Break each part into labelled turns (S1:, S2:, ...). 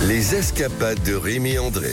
S1: Les escapades de Rémi André.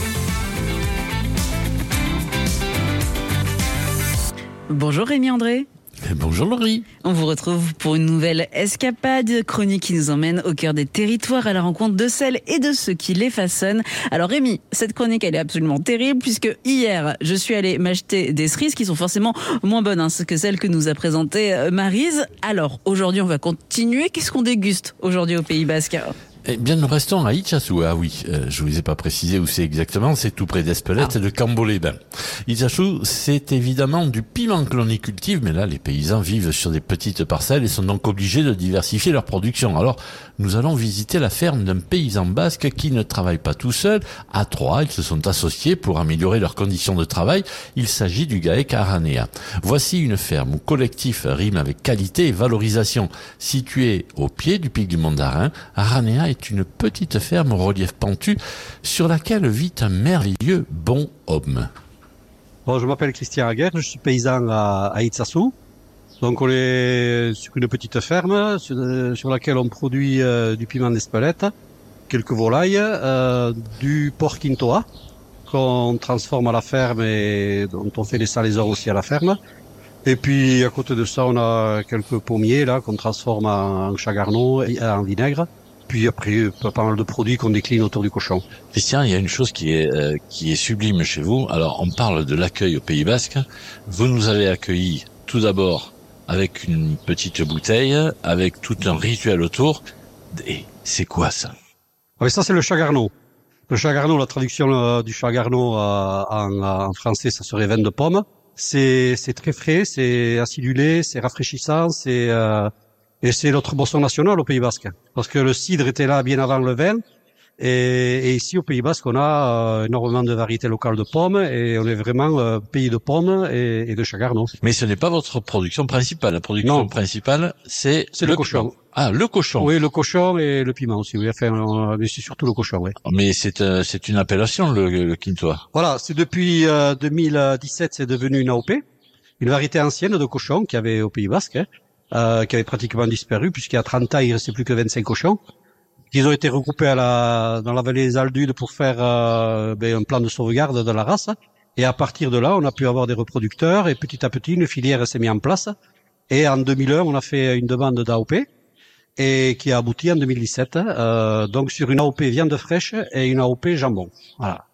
S2: Bonjour Rémi André.
S3: Bonjour Laurie.
S2: On vous retrouve pour une nouvelle escapade, chronique qui nous emmène au cœur des territoires à la rencontre de celles et de ceux qui les façonnent. Alors Rémi, cette chronique elle est absolument terrible puisque hier je suis allée m'acheter des cerises qui sont forcément moins bonnes que celles que nous a présentées Maryse. Alors aujourd'hui on va continuer. Qu'est-ce qu'on déguste aujourd'hui au Pays Basque ?
S3: Eh bien, nous restons à Itxasu. Ah oui, je vous ai pas précisé où c'est exactement. C'est tout près d'Espelette, c'est de Cambo-les-Bains. Itxasu, c'est évidemment du piment que l'on y cultive, mais là, les paysans vivent sur des petites parcelles et sont donc obligés de diversifier leur production. Alors, nous allons visiter la ferme d'un paysan basque qui ne travaille pas tout seul. À trois, ils se sont associés pour améliorer leurs conditions de travail. Il s'agit du GAEC Aranea. Voici une ferme où collectif rime avec qualité et valorisation. Située au pied du pic du Mont d'Arin, Aranea est une petite ferme au relief pentu sur laquelle vit un merveilleux bon homme.
S4: Bon, je m'appelle Christian Aguerre, je suis paysan à Itxasu. Donc on est sur une petite ferme sur laquelle on produit du piment d'Espelette, quelques volailles, du porc quintoa qu'on transforme à la ferme et dont on fait des salaisons aussi à la ferme. Et puis à côté de ça, on a quelques pommiers là qu'on transforme en chagarneau et en vinaigre. Puis après, pas mal de produits qu'on décline autour du cochon.
S3: Christian, il y a une chose qui est sublime chez vous. Alors, on parle de l'accueil au Pays Basque. Vous nous avez accueillis tout d'abord avec une petite bouteille, avec tout un rituel autour. Et c'est quoi ça ?
S4: Oui, ça c'est le chagarneau. Le chagarneau, la traduction du chagarneau en français, ça serait vin de pomme. C'est très frais, c'est acidulé, c'est rafraîchissant, et c'est notre boisson nationale au Pays Basque. Parce que le cidre était là bien avant le vin. Et ici, au Pays Basque, on a énormément de variétés locales de pommes. Et on est vraiment pays de pommes et de chagarneau.
S3: Mais ce n'est pas votre production principale. La production principale, c'est
S4: le cochon.
S3: Ah, le cochon.
S4: Oui, le cochon et le piment aussi. Oui, enfin, mais c'est surtout le cochon, oui.
S3: Mais c'est une appellation, le quintoa.
S4: Voilà, c'est depuis 2017, c'est devenu une AOP. Une variété ancienne de cochon qu'il y avait au Pays Basque, qui avait pratiquement disparu, puisqu'il y a 30 ans, il restait plus que 25 cochons. Ils ont été regroupés dans la vallée des Aldudes pour faire un plan de sauvegarde de la race. Et à partir de là, on a pu avoir des reproducteurs, et petit à petit, une filière s'est mise en place. Et en 2001, on a fait une demande d'AOP, et qui a abouti en 2017, donc sur une AOP viande fraîche et une AOP jambon. Voilà.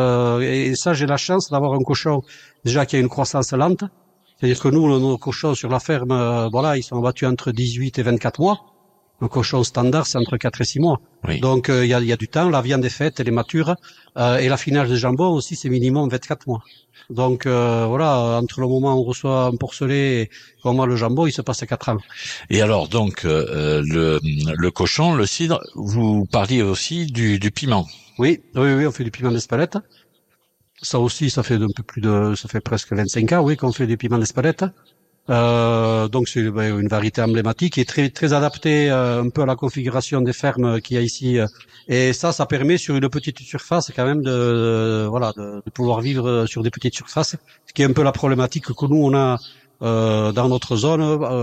S4: Et ça, j'ai la chance d'avoir un cochon déjà qui a une croissance lente. C'est-à-dire que nous, nos cochons sur la ferme, ils sont abattus entre 18 et 24 mois. Un cochon standard, c'est entre 4 et 6 mois. Oui. Donc, il y a du temps, la viande est faite, elle est mature, et l'affinage de jambon aussi, c'est minimum 24 mois. Donc, entre le moment où on reçoit un porcelet et au moment le jambon, il se passe 4 ans.
S3: Et alors, donc, le cochon, le cidre, vous parliez aussi du piment.
S4: Oui, on fait du piment d'Espelette. Ça aussi, ça fait presque 25 ans, qu'on fait du piment d'Espelette. Donc c'est une variété emblématique et très très adaptée un peu à la configuration des fermes qu'il y a ici. Et ça permet sur une petite surface quand même de pouvoir vivre sur des petites surfaces, ce qui est un peu la problématique que nous on a dans notre zone.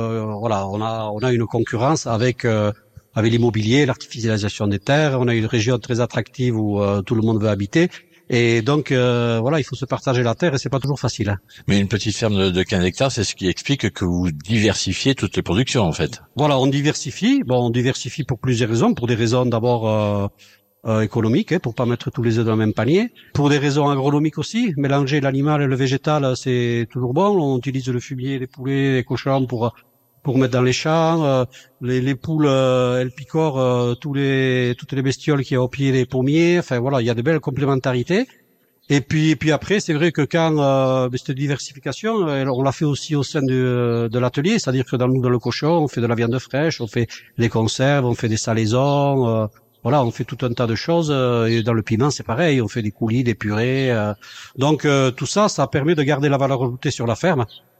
S4: On a une concurrence avec l'immobilier, l'artificialisation des terres. On a une région très attractive où tout le monde veut habiter. Et donc, il faut se partager la terre et c'est pas toujours facile. Hein.
S3: Mais une petite ferme de 15 hectares, c'est ce qui explique que vous diversifiez toutes les productions, en fait.
S4: Voilà, on diversifie. Bon, on diversifie pour plusieurs raisons. Pour des raisons d'abord économiques, pour pas mettre tous les œufs dans le même panier. Pour des raisons agronomiques aussi. Mélanger l'animal et le végétal, c'est toujours bon. On utilise le fumier, les poulets, les cochons pour mettre dans les champs, les poules, elles picorent toutes les bestioles qu'il y a au pied des pommiers. Enfin voilà, il y a de belles complémentarités. Et puis après, c'est vrai que quand cette diversification, on l'a fait aussi au sein de l'atelier, c'est-à-dire que dans le cochon, on fait de la viande fraîche, on fait des conserves, on fait des salaisons, on fait tout un tas de choses. Et dans le piment, c'est pareil, on fait des coulis, des purées. Donc tout ça permet de garder la valeur ajoutée sur la ferme.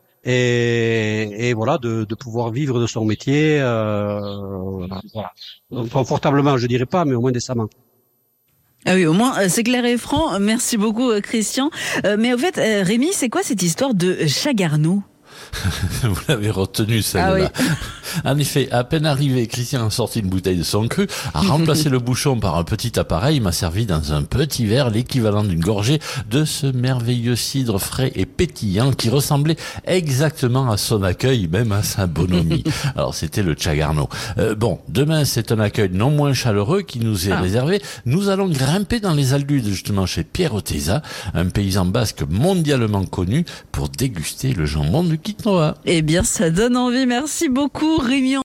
S4: Et de pouvoir vivre de son métier, Donc, confortablement, je dirais pas, mais au moins décemment.
S2: Ah oui, au moins, c'est clair et franc. Merci beaucoup, Christian. Mais au fait, Rémi, c'est quoi cette histoire de chagarneau ?
S3: Vous l'avez retenu, celle-là.
S2: Ah oui.
S3: En effet, à peine arrivé, Christian a sorti une bouteille de son cru, a remplacé le bouchon par un petit appareil, m'a servi dans un petit verre l'équivalent d'une gorgée de ce merveilleux cidre frais et pétillant qui ressemblait exactement à son accueil, même à sa bonhomie. Alors, c'était le Tchagarno. Bon, demain, c'est un accueil non moins chaleureux qui nous est réservé. Nous allons grimper dans les Aldudes, justement, chez Pierre Oteza, un paysan basque mondialement connu pour déguster le jambon du Quittenoa.
S2: Eh bien, ça donne envie. Merci beaucoup, Rémi.